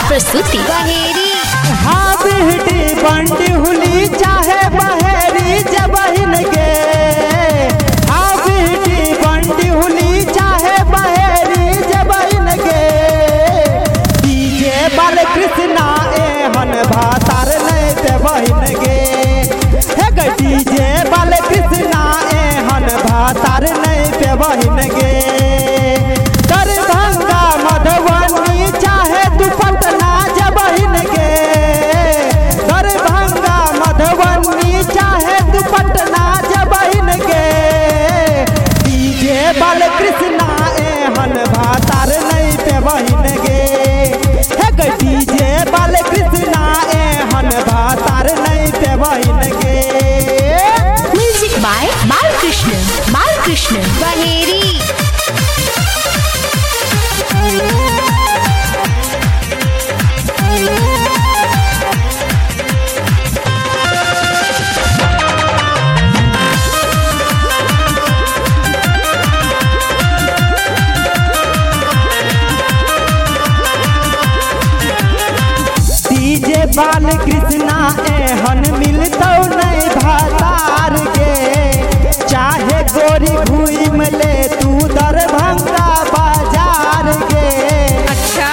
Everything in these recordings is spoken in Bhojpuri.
प्रस्तुति बहेरी हाँ बिहटी बंटी हुली चाहे बहेरी जबहिन गे। हाँ बिहटी बंटी हुली चाहे बहेरी जबहिन गे। डीजे बालकृष्णा एहन भातार नहीं देबहिन गे। हे गे डीजे बालकृष्णा एहन भातार नहीं देबहिन गे। दरभंगा मधुबनी चाहे तू पटना जबहिन गे। दरभंगा मधुबनी चाहे तू पटना जबहिन गे। डीजे बालकृष्णा एहन भातार नहीं देबहिन गे। हे गे डीजे बालकृष्णा एहन भातार नहीं देबहिन गे। Music by Balkrishna Baheri DJ Balkrishna एहन मिलतौ नहीं भातार गे। चाहे गोरी घूम ले तू दरभंगा बाजार गे। अच्छा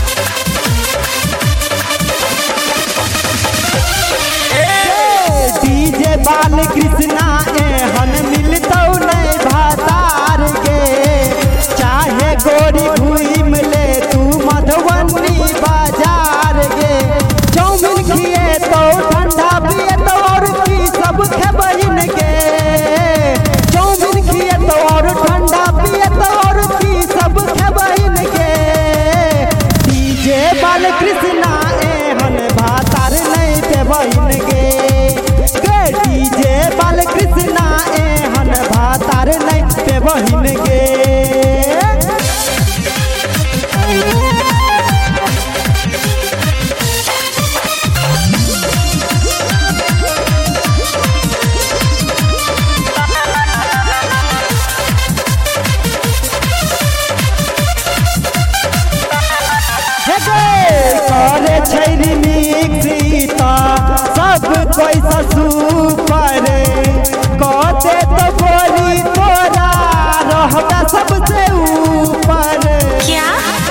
डीजे बालकृष्णा एहन मिलतौ नहीं भातार गे। चाहे गोरी घूम ले तू मधुबनी बाजार गे। चौमिन खिए तो ठंडा पिए तो और की सब खेबहिन गे। चौमिन खिए तो और ठंडा पिए तो और की सब खेबहिन गे। डीजे बालकृष्णा एहन भातार नहीं देबहिन गे। डीजे बालकृष्णा एहन भातार नहीं देबहिन गे। करे छैरी मिक्सी ता सब कोई सुपर कहते तो बोली तोरा रहता सबसे ऊपर। क्या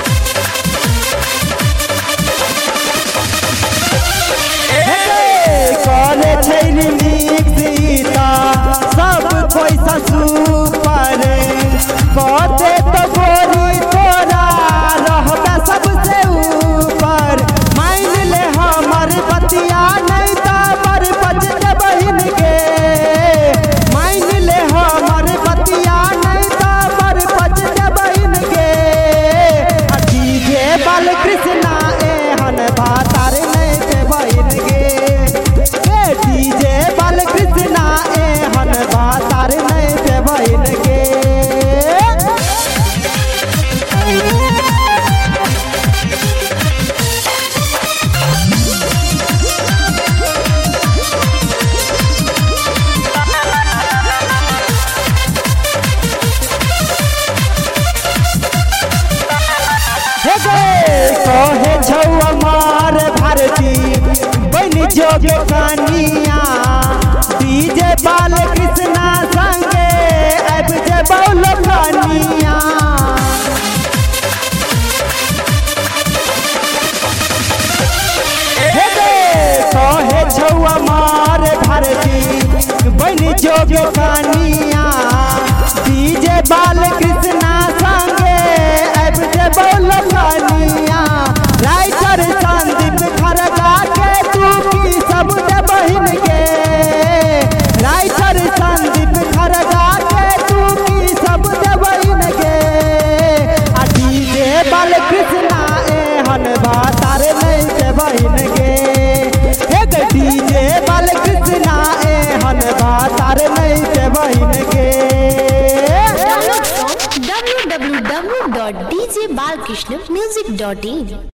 करे छैरी मिक्सी ता सब कोई सुपर कहते तो बोली तोरा रहता सबसे ऊपर। मान ले हमर बतिया नहीं तो पर बच देबहिन गे। मान ले हमर बतिया नहीं तो पर बच देबहिन गे। डीजे बालकृष्णा एहन भातार नहीं देबहिन गे। डीजे बालकृष्णा एहन भातार नहीं देबहिन गे। कहे छौ अमर भारती बन जोग कनिया। डीजे बालकृष्णा संगे अब जेबौ लोकनिया। कहे छौ अमर भारती बन जोग कनिया। डीजे बालकृष्णा संगे अब जेबौ लोकनिया। राइटर संदीप खरगा के तू की सब देबहिन गे। राइटर संदीप खरगा के तू की सब देबहिन गे। डीजे बालकृष्णा एहन भातार नहीं देबहिन गे। हे गे डीजे बालकृष्णा एहन भातार नहीं देबहिन गे। www.djbalkrishnamusic.in